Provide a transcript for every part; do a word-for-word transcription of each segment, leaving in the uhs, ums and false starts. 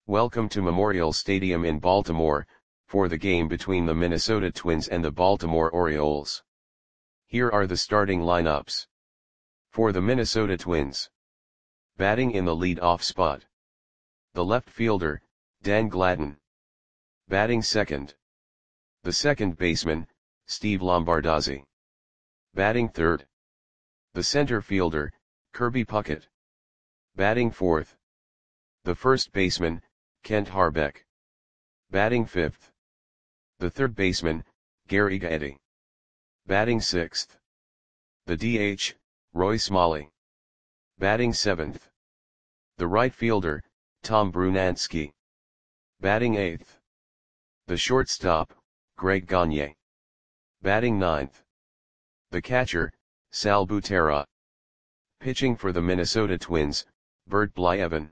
Welcome to Memorial Stadium in Baltimore, for the game between the Minnesota Twins and the Baltimore Orioles. Here are the starting lineups. For the Minnesota Twins. Batting in the lead-off spot. The left fielder, Dan Gladden. Batting second. The second baseman, Steve Lombardozzi. Batting third. The center fielder, Kirby Puckett. Batting fourth. The first baseman, Kent Hrbek. Batting fifth. The third baseman, Gary Gaetti. Batting sixth. The D H, Roy Smalley. Batting seventh. The right fielder, Tom Brunansky. Batting eighth. The shortstop, Greg Gagne. Batting ninth. The catcher, Sal Butera. Pitching for the Minnesota Twins, Bert Blyleven.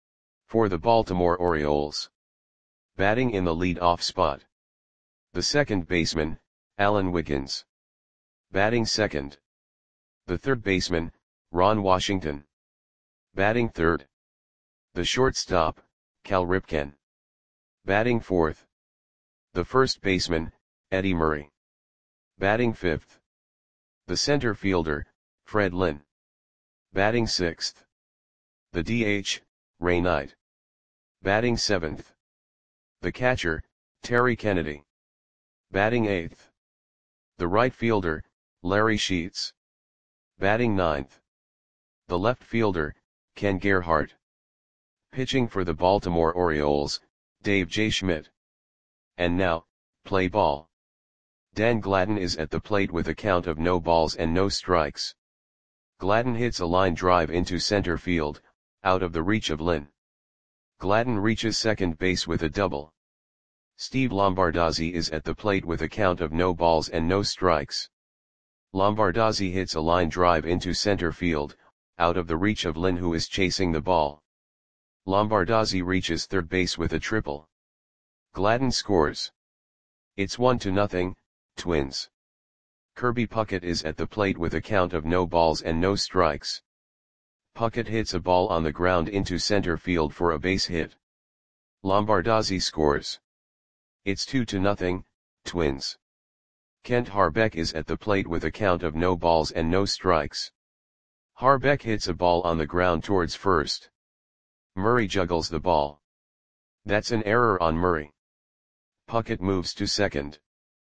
For the Baltimore Orioles. Batting in the lead-off spot. The second baseman, Alan Wiggins. Batting second. The third baseman, Ron Washington. Batting third. The shortstop, Cal Ripken. Batting fourth. The first baseman, Eddie Murray. Batting fifth. The center fielder, Fred Lynn. Batting sixth. The D H, Ray Knight. Batting seventh. The catcher, Terry Kennedy. Batting eighth. The right fielder, Larry Sheets. Batting ninth. The left fielder, Ken Gerhart. Pitching for the Baltimore Orioles, Dave J. Schmidt. And now, play ball. Dan Gladden is at the plate with a count of no balls and no strikes. Gladden hits a line drive into center field, out of the reach of Lynn. Gladden reaches second base with a double. Steve Lombardozzi is at the plate with a count of no balls and no strikes. Lombardozzi hits a line drive into center field, out of the reach of Lynn, who is chasing the ball. Lombardozzi reaches third base with a triple. Gladden scores. It's one to nothing, Twins. Kirby Puckett is at the plate with a count of no balls and no strikes. Puckett hits a ball on the ground into center field for a base hit. Lombardozzi scores. It's two to nothing, Twins. Kent Hrbek is at the plate with a count of no balls and no strikes. Hrbek hits a ball on the ground towards first. Murray juggles the ball. That's an error on Murray. Puckett moves to second.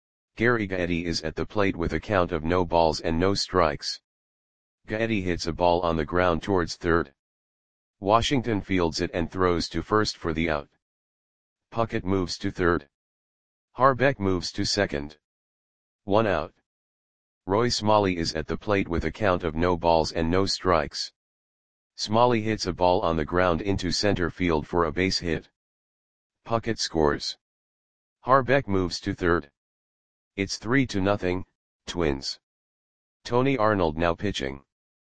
Gary Gaetti is at the plate with a count of no balls and no strikes. Gaetti hits a ball on the ground towards third. Washington fields it and throws to first for the out. Puckett moves to third. Hrbek moves to second. One out. Roy Smalley is at the plate with a count of no balls and no strikes. Smalley hits a ball on the ground into center field for a base hit. Puckett scores. Hrbek moves to third. It's three to nothing, Twins. Tony Arnold now pitching.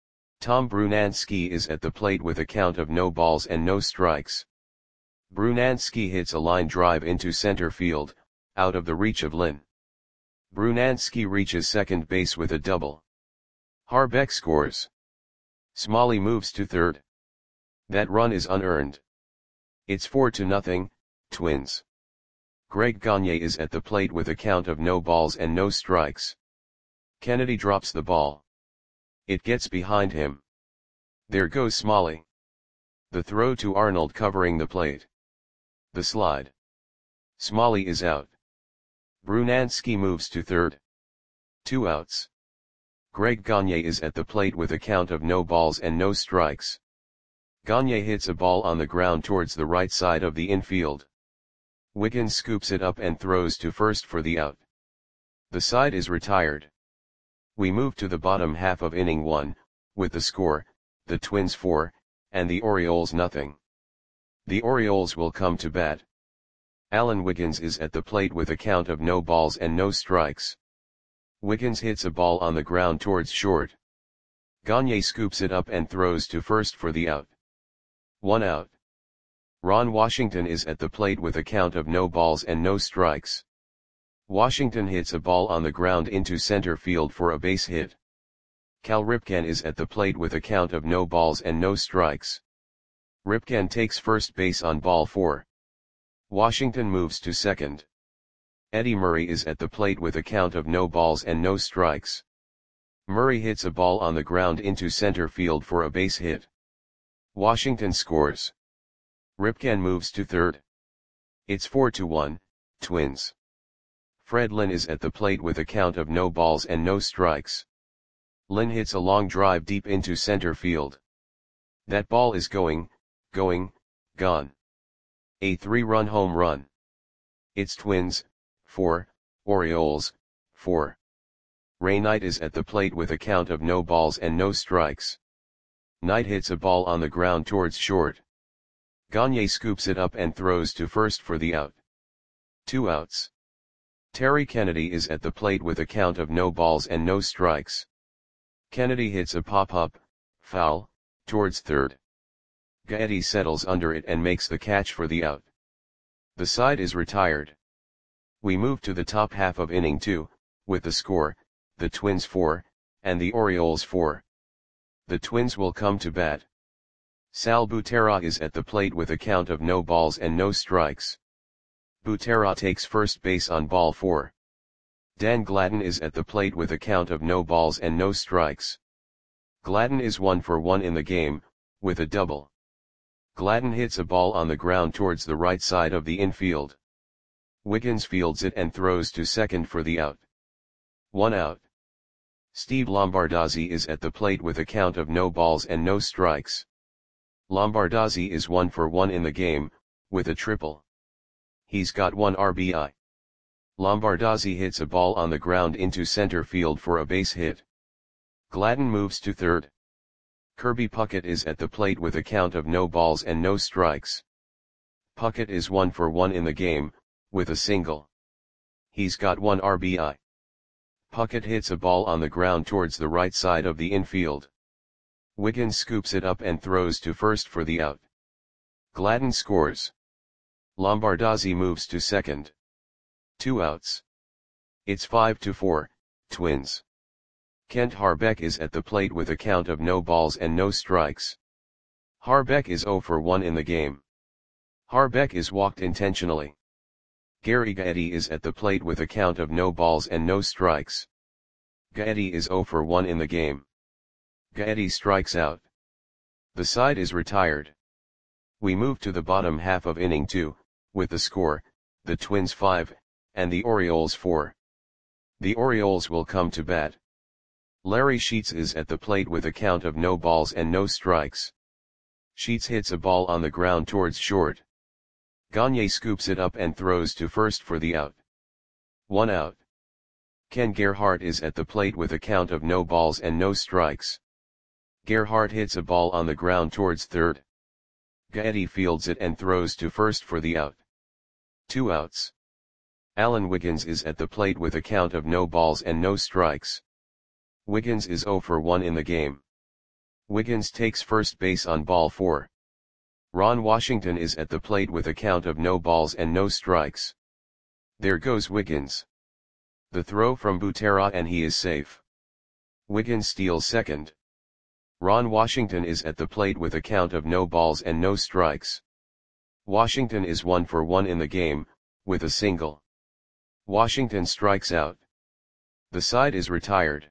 Tom Brunansky is at the plate with a count of no balls and no strikes. Brunansky hits a line drive into center field, out of the reach of Lynn. Brunansky reaches second base with a double. Hrbek scores. Smalley moves to third. That run is unearned. It's four to nothing, Twins. Greg Gagne is at the plate with a count of no balls and no strikes. Kennedy drops the ball. It gets behind him. There goes Smalley. The throw to Arnold covering the plate. The slide. Smalley is out. Brunansky moves to third. Two outs. Greg Gagne is at the plate with a count of no balls and no strikes. Gagne hits a ball on the ground towards the right side of the infield. Wiggins scoops it up and throws to first for the out. The side is retired. We move to the bottom half of inning one, with the score, the Twins four, and the Orioles nothing. The Orioles will come to bat. Alan Wiggins is at the plate with a count of no balls and no strikes. Wiggins hits a ball on the ground towards short. Gagne scoops it up and throws to first for the out. One out. Ron Washington is at the plate with a count of no balls and no strikes. Washington hits a ball on the ground into center field for a base hit. Cal Ripken is at the plate with a count of no balls and no strikes. Ripken takes first base on ball four. Washington moves to second. Eddie Murray is at the plate with a count of no balls and no strikes. Murray hits a ball on the ground into center field for a base hit. Washington scores. Ripken moves to third. It's four to one, Twins. Fred Lynn is at the plate with a count of no balls and no strikes. Lynn hits a long drive deep into center field. That ball is going, going, gone. A three-run home run. It's Twins, four, Orioles, four. Ray Knight is at the plate with a count of no balls and no strikes. Knight hits a ball on the ground towards short. Gagne scoops it up and throws to first for the out. Two outs. Terry Kennedy is at the plate with a count of no balls and no strikes. Kennedy hits a pop-up, foul, towards third. Gaetti settles under it and makes the catch for the out. The side is retired. We move to the top half of inning two, with the score, the Twins four, and the Orioles four. The Twins will come to bat. Sal Butera is at the plate with a count of no balls and no strikes. Butera takes first base on ball four. Dan Gladden is at the plate with a count of no balls and no strikes. Gladden is one for one in the game, with a double. Gladden hits a ball on the ground towards the right side of the infield. Wiggins fields it and throws to second for the out. One out. Steve Lombardozzi is at the plate with a count of no balls and no strikes. Lombardozzi is one for one in the game, with a triple. He's got one R B I. Lombardozzi hits a ball on the ground into center field for a base hit. Gladden moves to third. Kirby Puckett is at the plate with a count of no balls and no strikes. Puckett is one for one in the game, with a single. He's got one R B I. Puckett hits a ball on the ground towards the right side of the infield. Wiggins scoops it up and throws to first for the out. Gladden scores. Lombardozzi moves to second. Two outs. It's five to four, Twins. Kent Harbeck is at the plate with a count of no balls and no strikes. Harbeck is zero for one in the game. Harbeck is walked intentionally. Gary Gaetti is at the plate with a count of no balls and no strikes. Gaetti is zero for one in the game. Gaetti strikes out. The side is retired. We move to the bottom half of inning two, with the score, the Twins five, and the Orioles four. The Orioles will come to bat. Larry Sheets is at the plate with a count of no balls and no strikes. Sheets hits a ball on the ground towards short. Gagne scoops it up and throws to first for the out. One out. Ken Gerhart is at the plate with a count of no balls and no strikes. Gerhart hits a ball on the ground towards third. Gaetti fields it and throws to first for the out. Two outs. Alan Wiggins is at the plate with a count of no balls and no strikes. Wiggins is zero for one in the game. Wiggins takes first base on ball four. Ron Washington is at the plate with a count of no balls and no strikes. There goes Wiggins. The throw from Butera and he is safe. Wiggins steals second. Ron Washington is at the plate with a count of no balls and no strikes. Washington is one for one in the game, with a single. Washington strikes out. The side is retired.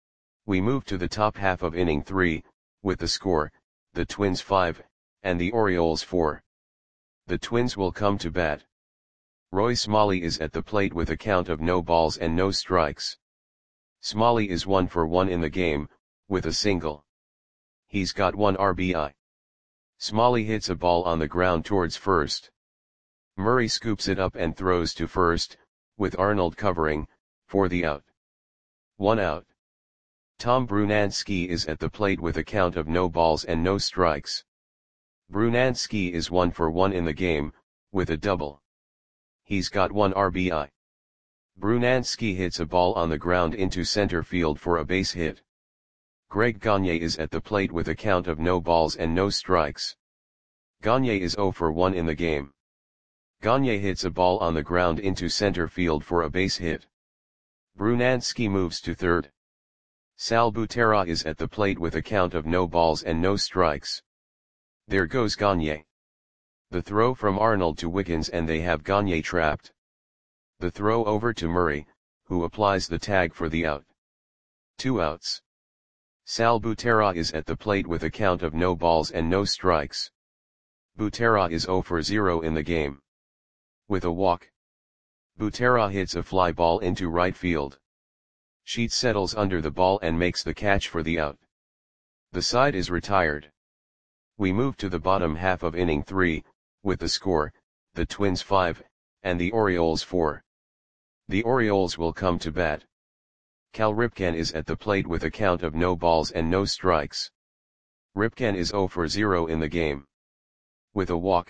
We move to the top half of inning three, with the score, the Twins five, and the Orioles four. The Twins will come to bat. Roy Smalley is at the plate with a count of no balls and no strikes. Smalley is one for one in the game, with a single. He's got one R B I. Smalley hits a ball on the ground towards first. Murray scoops it up and throws to first, with Arnold covering, for the out. One out. Tom Brunansky is at the plate with a count of no balls and no strikes. Brunansky is one for one in the game, with a double. He's got one R B I. Brunansky hits a ball on the ground into center field for a base hit. Greg Gagne is at the plate with a count of no balls and no strikes. Gagne is zero for one in the game. Gagne hits a ball on the ground into center field for a base hit. Brunansky moves to third. Sal Butera is at the plate with a count of no balls and no strikes. There goes Gagne. The throw from Arnold to Wiggins and they have Gagne trapped. The throw over to Murray, who applies the tag for the out. Two outs. Sal Butera is at the plate with a count of no balls and no strikes. Butera is zero for zero in the game. With a walk. Butera hits a fly ball into right field. Sheets settles under the ball and makes the catch for the out. The side is retired. We move to the bottom half of inning three, with the score, the Twins five, and the Orioles four. The Orioles will come to bat. Cal Ripken is at the plate with a count of no balls and no strikes. Ripken is zero for zero in the game. With a walk.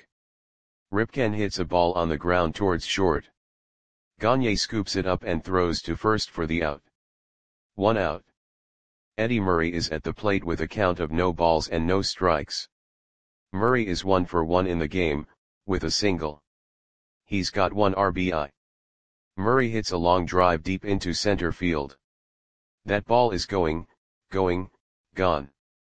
Ripken hits a ball on the ground towards short. Gagne scoops it up and throws to first for the out. One out. Eddie Murray is at the plate with a count of no balls and no strikes. Murray is one for one in the game, with a single. He's got one R B I. Murray hits a long drive deep into center field. That ball is going, going, gone.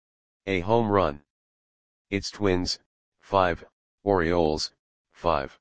A home run. It's Twins, five, Orioles, five.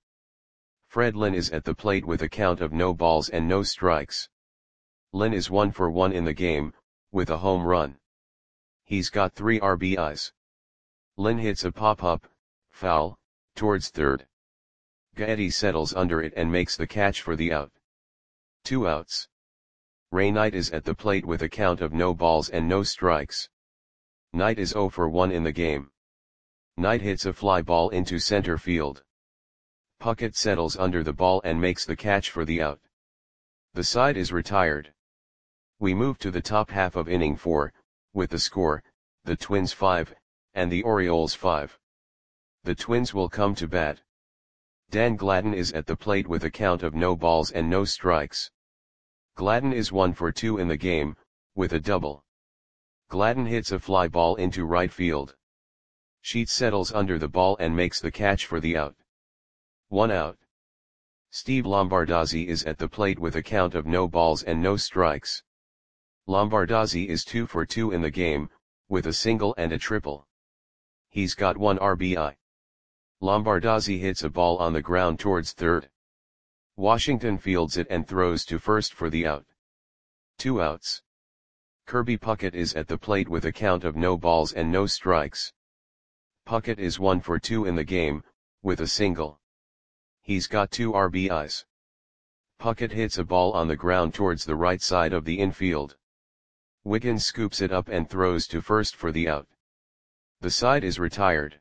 Fred Lynn is at the plate with a count of no balls and no strikes. Lynn is one for one in the game, with a home run. He's got three R B Is. Lynn hits a pop-up, foul, towards third. Gaetti settles under it and makes the catch for the out. Two outs. Ray Knight is at the plate with a count of no balls and no strikes. Knight is zero for one in the game. Knight hits a fly ball into center field. Puckett settles under the ball and makes the catch for the out. The side is retired. We move to the top half of inning four, with the score, the Twins five, and the Orioles five. The Twins will come to bat. Dan Gladden is at the plate with a count of no balls and no strikes. Gladden is one for two in the game, with a double. Gladden hits a fly ball into right field. Sheets settles under the ball and makes the catch for the out. One out. Steve Lombardozzi is at the plate with a count of no balls and no strikes. Lombardozzi is two for two in the game, with a single and a triple. He's got one R B I. Lombardozzi hits a ball on the ground towards third. Washington fields it and throws to first for the out. Two outs. Kirby Puckett is at the plate with a count of no balls and no strikes. Puckett is one for two in the game, with a single. He's got two R B Is. Puckett hits a ball on the ground towards the right side of the infield. Wiggins scoops it up and throws to first for the out. The side is retired.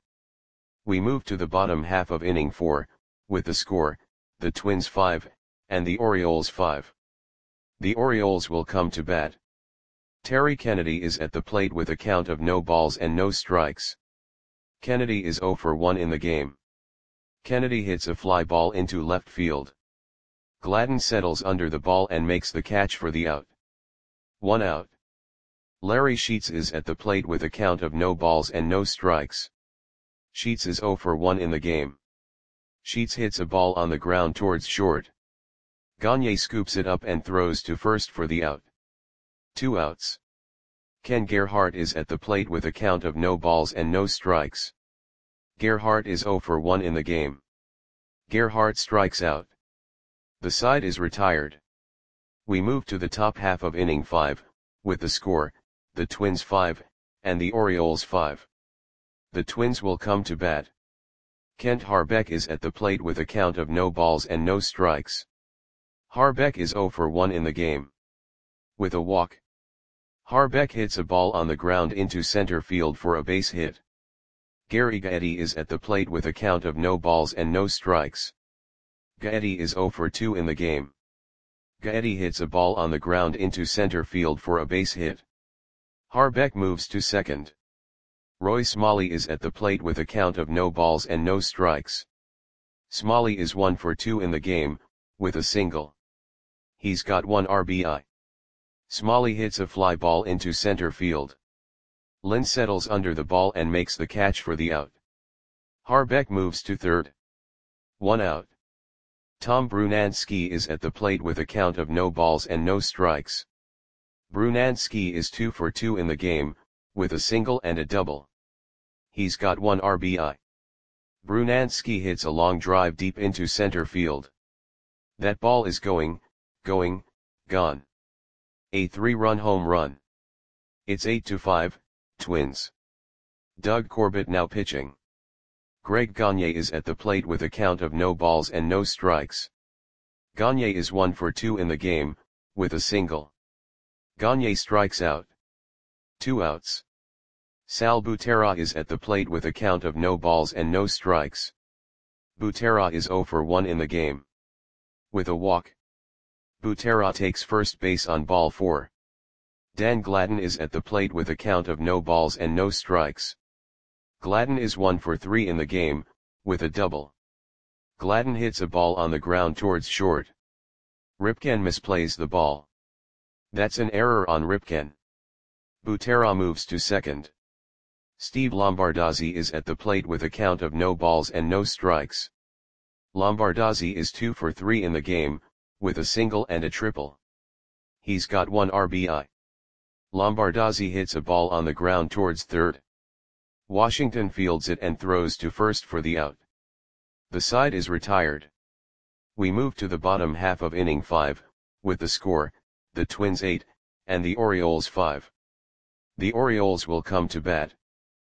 We move to the bottom half of inning four, with the score, the Twins five, and the Orioles five. The Orioles will come to bat. Terry Kennedy is at the plate with a count of no balls and no strikes. Kennedy is zero for one in the game. Kennedy hits a fly ball into left field. Gladden settles under the ball and makes the catch for the out. One out. Larry Sheets is at the plate with a count of no balls and no strikes. Sheets is zero for one in the game. Sheets hits a ball on the ground towards short. Gagne scoops it up and throws to first for the out. Two outs. Ken Gerhart is at the plate with a count of no balls and no strikes. Gerhart is zero for one in the game. Gerhart strikes out. The side is retired. We move to the top half of inning five, with the score, the Twins five, and the Orioles five. The Twins will come to bat. Kent Harbeck is at the plate with a count of no balls and no strikes. Harbeck is zero for one in the game. With a walk. Harbeck hits a ball on the ground into center field for a base hit. Gary Gaetti is at the plate with a count of no balls and no strikes. Gaetti is zero for two in the game. Gaetti hits a ball on the ground into center field for a base hit. Harbeck moves to second. Roy Smalley is at the plate with a count of no balls and no strikes. Smalley is one for two in the game, with a single. He's got one R B I. Smalley hits a fly ball into center field. Lynn settles under the ball and makes the catch for the out. Harbeck moves to third. One out. Tom Brunansky is at the plate with a count of no balls and no strikes. Brunansky is two for two in the game, with a single and a double. He's got one R B I. Brunansky hits a long drive deep into center field. That ball is going, going, gone. A three-run home run. It's eight to five, Twins. Doug Corbett now pitching. Greg Gagne is at the plate with a count of no balls and no strikes. Gagne is one for two in the game, with a single. Gagne strikes out. Two outs. Sal Butera is at the plate with a count of no balls and no strikes. Butera is zero for one in the game. With a walk. Butera takes first base on ball four. Dan Gladden is at the plate with a count of no balls and no strikes. Gladden is one for three in the game, with a double. Gladden hits a ball on the ground towards short. Ripken misplays the ball. That's an error on Ripken. Butera moves to second. Steve Lombardozzi is at the plate with a count of no balls and no strikes. Lombardozzi is two for three in the game, with a single and a triple. He's got one R B I. Lombardozzi hits a ball on the ground towards third. Washington fields it and throws to first for the out. The side is retired. We move to the bottom half of inning five, with the score, the Twins eight, and the Orioles five. The Orioles will come to bat.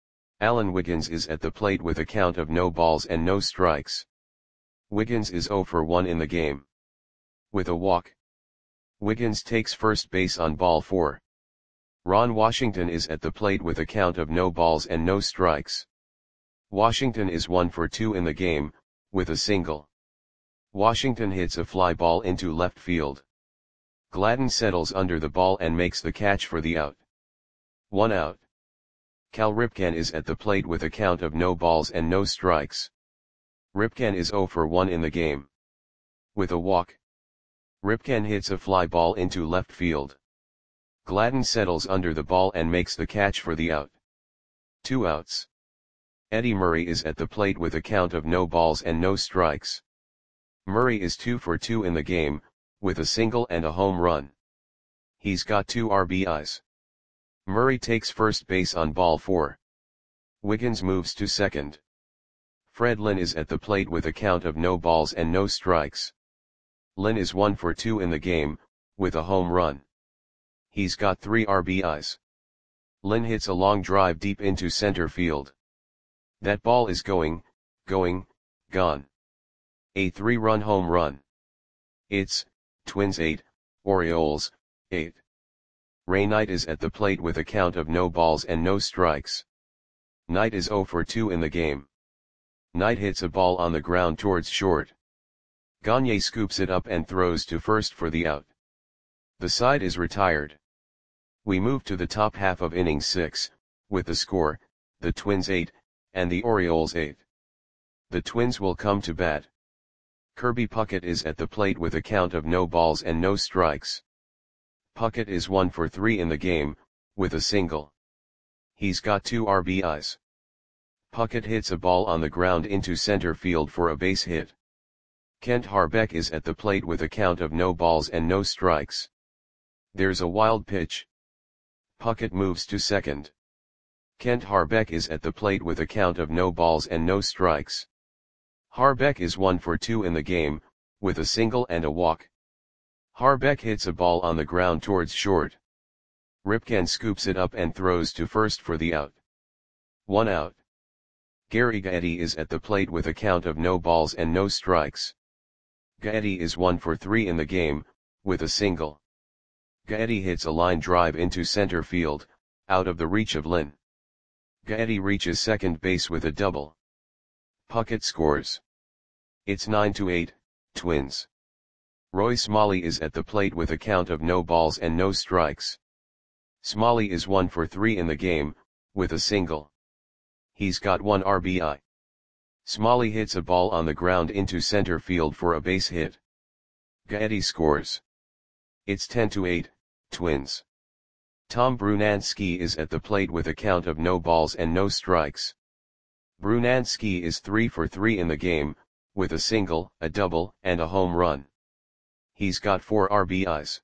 Alan Wiggins is at the plate with a count of no balls and no strikes. Wiggins is zero for one in the game. With a walk. Wiggins takes first base on ball four. Ron Washington is at the plate with a count of no balls and no strikes. Washington is one for two in the game, with a single. Washington hits a fly ball into left field. Gladden settles under the ball and makes the catch for the out. One out. Cal Ripken is at the plate with a count of no balls and no strikes. Ripken is zero for one in the game. With a walk. Ripken hits a fly ball into left field. Gladden settles under the ball and makes the catch for the out. Two outs. Eddie Murray is at the plate with a count of no balls and no strikes. Murray is two for two in the game, with a single and a home run. He's got two R B Is. Murray takes first base on ball four. Wiggins moves to second. Fred Lynn is at the plate with a count of no balls and no strikes. Lynn is one for two in the game, with a home run. He's got three R B Is. Lynn hits a long drive deep into center field. That ball is going, going, gone. A three-run home run. It's, Twins eight, Orioles, eight. Ray Knight is at the plate with a count of no balls and no strikes. Knight is zero for two in the game. Knight hits a ball on the ground towards short. Gagne scoops it up and throws to first for the out. The side is retired. We move to the top half of inning six, with the score, the Twins eight, and the Orioles eight. The Twins will come to bat. Kirby Puckett is at the plate with a count of no balls and no strikes. Puckett is one for three in the game, with a single. He's got two R B Is. Puckett hits a ball on the ground into center field for a base hit. Kent Harbeck is at the plate with a count of no balls and no strikes. There's a wild pitch. Puckett moves to second. Kent Harbeck is at the plate with a count of no balls and no strikes. Harbeck is one for two in the game, with a single and a walk. Harbeck hits a ball on the ground towards short. Ripken scoops it up and throws to first for the out. One out. Gary Gaetti is at the plate with a count of no balls and no strikes. Gaetti is one for three in the game, with a single. Gaetti hits a line drive into center field, out of the reach of Lynn. Gaetti reaches second base with a double. Puckett scores. It's nine to eight, Twins. Roy Smalley is at the plate with a count of no balls and no strikes. Smalley is one for three in the game, with a single. He's got one R B I. Smalley hits a ball on the ground into center field for a base hit. Gaetti scores. It's ten to eight, Twins. Tom Brunansky is at the plate with a count of no balls and no strikes. Brunansky is three for three in the game, with a single, a double, and a home run. He's got four R B Is.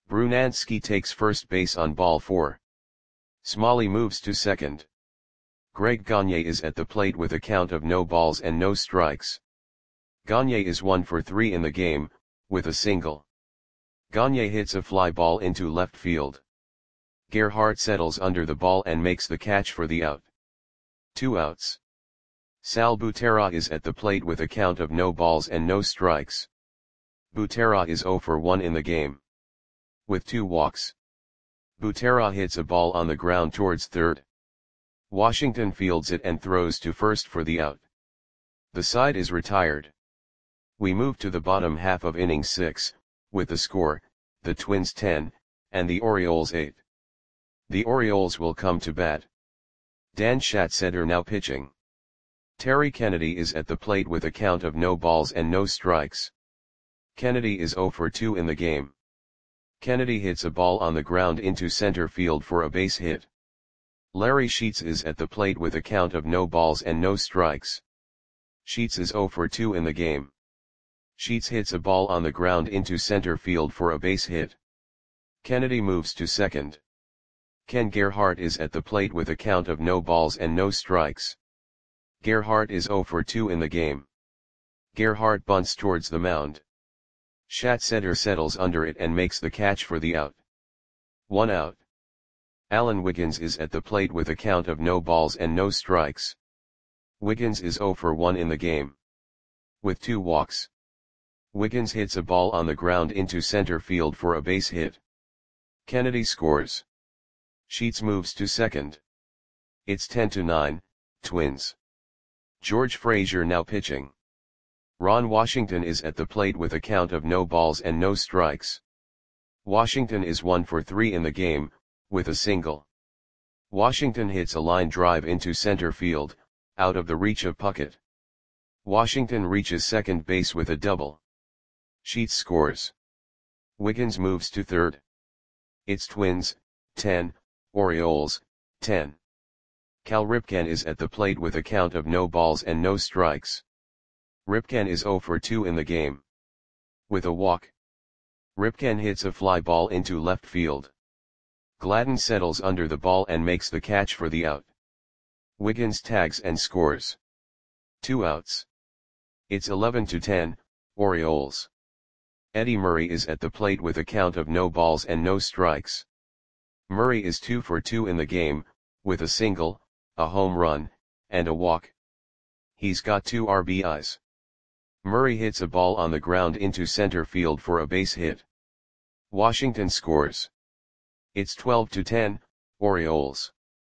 Brunansky takes first base on ball four. Smalley moves to second. Greg Gagne is at the plate with a count of no balls and no strikes. Gagne is one for three in the game, with a single. Gagne hits a fly ball into left field. Gerhardt settles under the ball and makes the catch for the out. Two outs. Sal Butera is at the plate with a count of no balls and no strikes. Butera is zero for one in the game. With two walks. Butera hits a ball on the ground towards third. Washington fields it and throws to first for the out. The side is retired. We move to the bottom half of inning six, with the score, the Twins ten, and the Orioles eight. The Orioles will come to bat. Dan Schatzeder now pitching. Terry Kennedy is at the plate with a count of no balls and no strikes. Kennedy is zero for two in the game. Kennedy hits a ball on the ground into center field for a base hit. Larry Sheets is at the plate with a count of no balls and no strikes. Sheets is zero for two in the game. Sheets hits a ball on the ground into center field for a base hit. Kennedy moves to second. Ken Gerhardt is at the plate with a count of no balls and no strikes. Gerhardt is zero for two in the game. Gerhardt bunts towards the mound. Schatzeder settles under it and makes the catch for the out. One out. Alan Wiggins is at the plate with a count of no balls and no strikes. Wiggins is zero for one in the game. With two walks. Wiggins hits a ball on the ground into center field for a base hit. Kennedy scores. Sheets moves to second. It's ten to nine, Twins. George Frazier now pitching. Ron Washington is at the plate with a count of no balls and no strikes. Washington is one for three in the game, with a single. Washington hits a line drive into center field, out of the reach of Puckett. Washington reaches second base with a double. Sheets scores. Wiggins moves to third. It's Twins, ten, Orioles, ten. Cal Ripken is at the plate with a count of no balls and no strikes. Ripken is zero for two in the game. With a walk. Ripken hits a fly ball into left field. Gladden settles under the ball and makes the catch for the out. Wiggins tags and scores. Two outs. It's eleven to ten, Orioles. Eddie Murray is at the plate with a count of no balls and no strikes. Murray is two for two in the game, with a single, a home run, and a walk. He's got two R B Is. Murray hits a ball on the ground into center field for a base hit. Washington scores. It's twelve to ten, Orioles.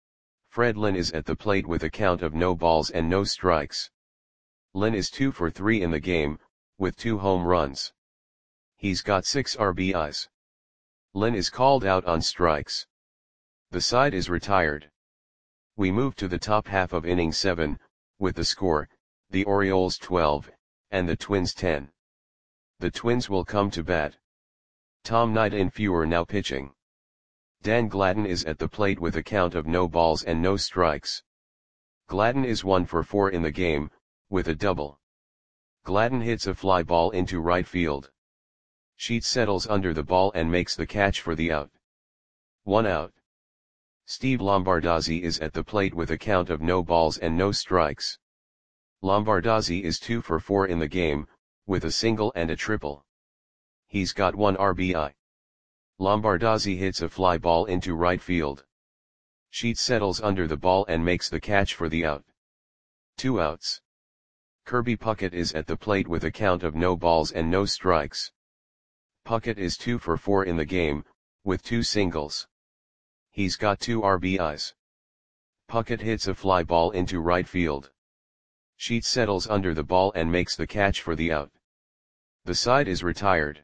Fred Lynn is at the plate with a count of no balls and no strikes. Lynn is two for three in the game, with two home runs. He's got six R B Is. Lynn is called out on strikes. The side is retired. We move to the top half of inning seven, with the score, the Orioles twelve, and the Twins ten. The Twins will come to bat. Tom Nightinfuer now pitching. Dan Gladden is at the plate with a count of no balls and no strikes. Gladden is one for four in the game, with a double. Gladden hits a fly ball into right field. Sheets settles under the ball and makes the catch for the out. One out. Steve Lombardozzi is at the plate with a count of no balls and no strikes. Lombardozzi is two for four in the game, with a single and a triple. He's got one R B I. Lombardozzi hits a fly ball into right field. Sheets settles under the ball and makes the catch for the out. Two outs. Kirby Puckett is at the plate with a count of no balls and no strikes. Puckett is two for four in the game, with two singles. He's got two R B Is. Puckett hits a fly ball into right field. Sheets settles under the ball and makes the catch for the out. The side is retired.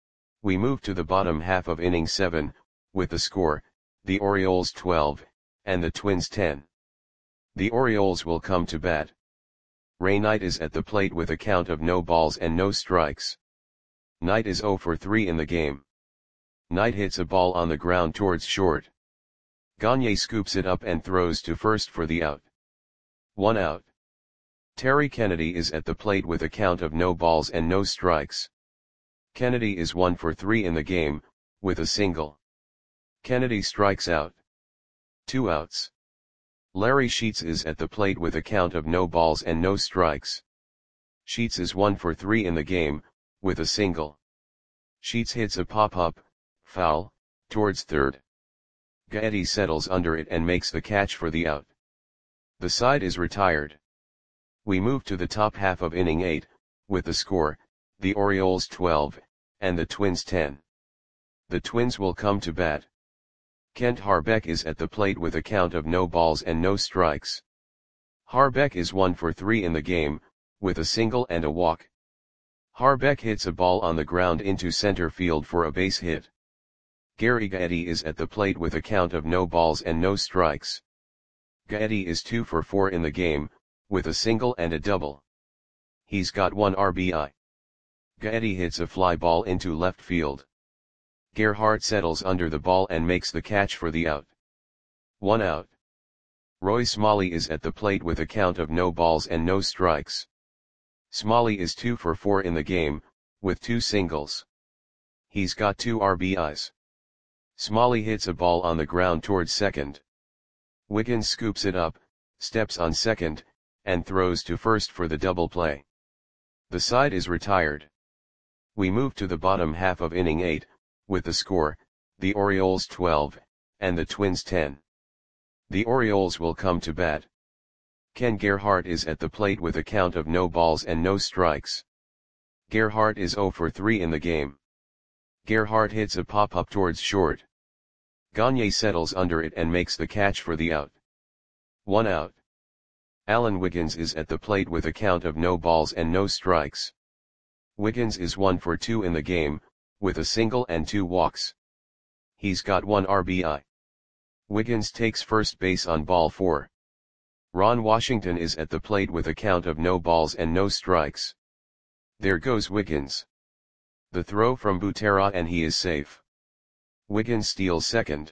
We move to the bottom half of inning seven, with the score, the Orioles twelve, and the Twins ten. The Orioles will come to bat. Ray Knight is at the plate with a count of no balls and no strikes. Knight is zero for three in the game. Knight hits a ball on the ground towards short. Gagne scoops it up and throws to first for the out. One out. Terry Kennedy is at the plate with a count of no balls and no strikes. Kennedy is one for three in the game, with a single. Kennedy strikes out. Two outs. Larry Sheets is at the plate with a count of no balls and no strikes. Sheets is one for three in the game, with a single. Sheets hits a pop-up, foul, towards third. Gaetti settles under it and makes the catch for the out. The side is retired. We move to the top half of inning eight, with the score, the Orioles twelve, and the Twins ten. The Twins will come to bat. Kent Harbeck is at the plate with a count of no balls and no strikes. Harbeck is one for three in the game, with a single and a walk. Harbeck hits a ball on the ground into center field for a base hit. Gary Gaetti is at the plate with a count of no balls and no strikes. Gaetti is two for four in the game, with a single and a double. He's got one R B I. Gaetti hits a fly ball into left field. Gerhart settles under the ball and makes the catch for the out. One out. Roy Smalley is at the plate with a count of no balls and no strikes. Smalley is two for four in the game, with two singles. He's got two R B Is. Smalley hits a ball on the ground towards second. Wiggins scoops it up, steps on second, and throws to first for the double play. The side is retired. We move to the bottom half of inning eight, with the score, the Orioles twelve, and the Twins ten. The Orioles will come to bat. Ken Gerhart is at the plate with a count of no balls and no strikes. Gerhart is zero for three in the game. Gerhart hits a pop-up towards short. Gagne settles under it and makes the catch for the out. One out. Alan Wiggins is at the plate with a count of no balls and no strikes. Wiggins is one for two in the game, with a single and two walks. He's got one R B I. Wiggins takes first base on ball four. Ron Washington is at the plate with a count of no balls and no strikes. There goes Wiggins. The throw from Butera and he is safe. Wiggins steals second.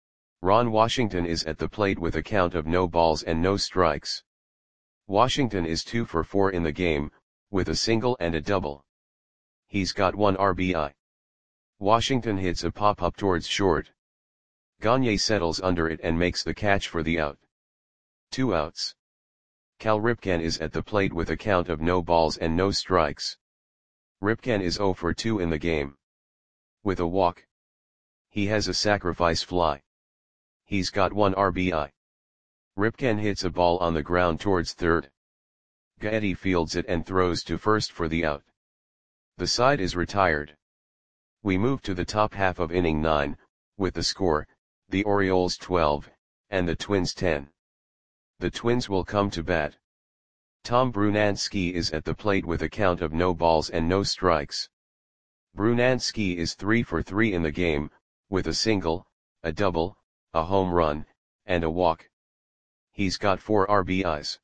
Ron Washington is at the plate with a count of no balls and no strikes. Washington is two for four in the game, with a single and a double. He's got one R B I. Washington hits a pop-up towards short. Gagne settles under it and makes the catch for the out. Two outs. Cal Ripken is at the plate with a count of no balls and no strikes. Ripken is zero for two in the game. With a walk. He has a sacrifice fly. He's got one R B I. Ripken hits a ball on the ground towards third. Gaetti fields it and throws to first for the out. The side is retired. We move to the top half of inning nine, with the score, the Orioles twelve, and the Twins ten. The Twins will come to bat. Tom Brunansky is at the plate with a count of no balls and no strikes. Brunansky is three for three in the game, with a single, a double, a home run, and a walk. He's got four R B Is.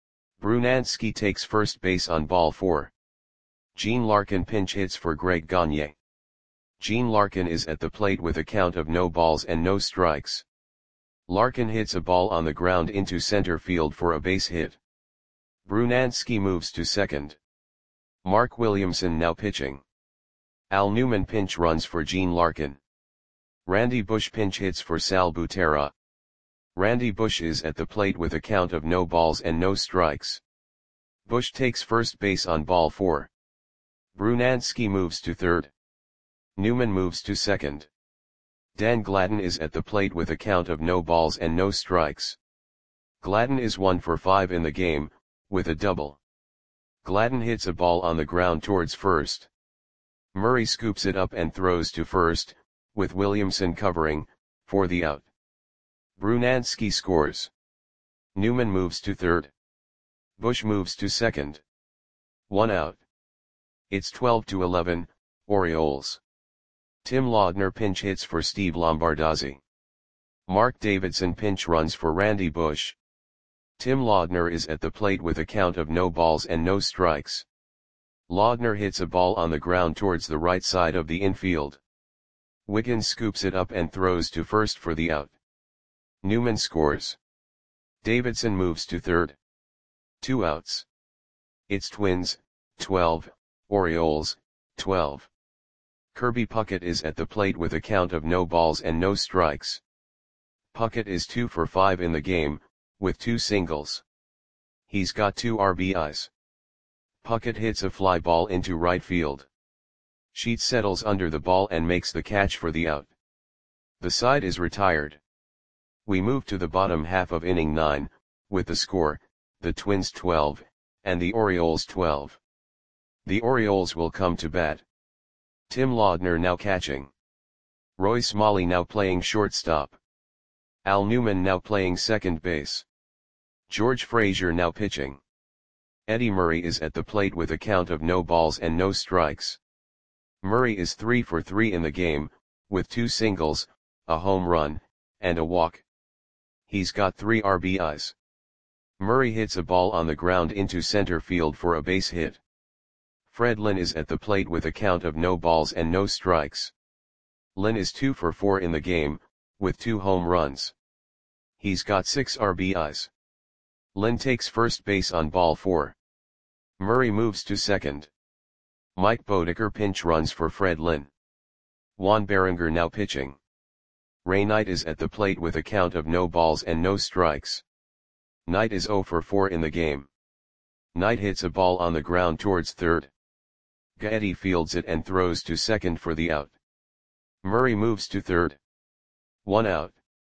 Brunansky takes first base on ball four. Gene Larkin pinch hits for Greg Gagne. Gene Larkin is at the plate with a count of no balls and no strikes. Larkin hits a ball on the ground into center field for a base hit. Brunansky moves to second. Mark Williamson now pitching. Al Newman pinch runs for Gene Larkin. Randy Bush pinch hits for Sal Butera. Randy Bush is at the plate with a count of no balls and no strikes. Bush takes first base on ball four. Brunansky moves to third. Newman moves to second. Dan Gladden is at the plate with a count of no balls and no strikes. Gladden is one for five in the game, with a double. Gladden hits a ball on the ground towards first. Murray scoops it up and throws to first, with Williamson covering, for the out. Brunansky scores. Newman moves to third. Bush moves to second. One out. It's twelve to eleven, Orioles. Tim Laudner pinch hits for Steve Lombardozzi. Mark Davidson pinch runs for Randy Bush. Tim Laudner is at the plate with a count of no balls and no strikes. Laudner hits a ball on the ground towards the right side of the infield. Wiggins scoops it up and throws to first for the out. Newman scores. Davidson moves to third. Two outs. It's Twins, twelve, Orioles, twelve. Kirby Puckett is at the plate with a count of no balls and no strikes. Puckett is two for five in the game, with two singles. He's got two R B Is. Puckett hits a fly ball into right field. Sheets settles under the ball and makes the catch for the out. The side is retired. We move to the bottom half of inning nine, with the score, the Twins twelve, and the Orioles twelve. The Orioles will come to bat. Tim Laudner now catching. Roy Smalley now playing shortstop. Al Newman now playing second base. George Frazier now pitching. Eddie Murray is at the plate with a count of no balls and no strikes. Murray is three for three in the game, with two singles, a home run, and a walk. He's got three R B Is. Murray hits a ball on the ground into center field for a base hit. Fred Lynn is at the plate with a count of no balls and no strikes. Lynn is two for four in the game, with two home runs. He's got six R B Is. Lynn takes first base on ball four. Murray moves to second. Mike Bodeker pinch runs for Fred Lynn. Juan Berenger now pitching. Ray Knight is at the plate with a count of no balls and no strikes. Knight is zero for four in the game. Knight hits a ball on the ground towards third. Gaetti fields it and throws to second for the out. Murray moves to third. One out.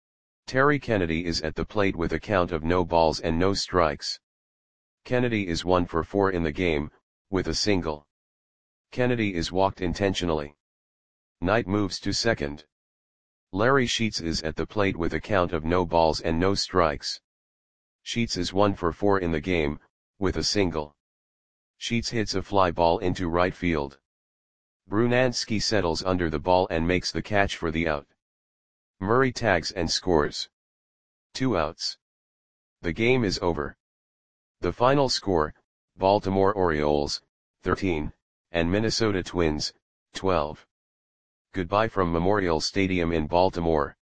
Terry Kennedy is at the plate with a count of no balls and no strikes. Kennedy is one for four in the game, with a single. Kennedy is walked intentionally. Knight moves to second. Larry Sheets is at the plate with a count of no balls and no strikes. Sheets is one for four in the game, with a single. Sheets hits a fly ball into right field. Brunansky settles under the ball and makes the catch for the out. Murray tags and scores. Two outs. The game is over. The final score, Baltimore Orioles, thirteen, and Minnesota Twins, twelve. Goodbye from Memorial Stadium in Baltimore.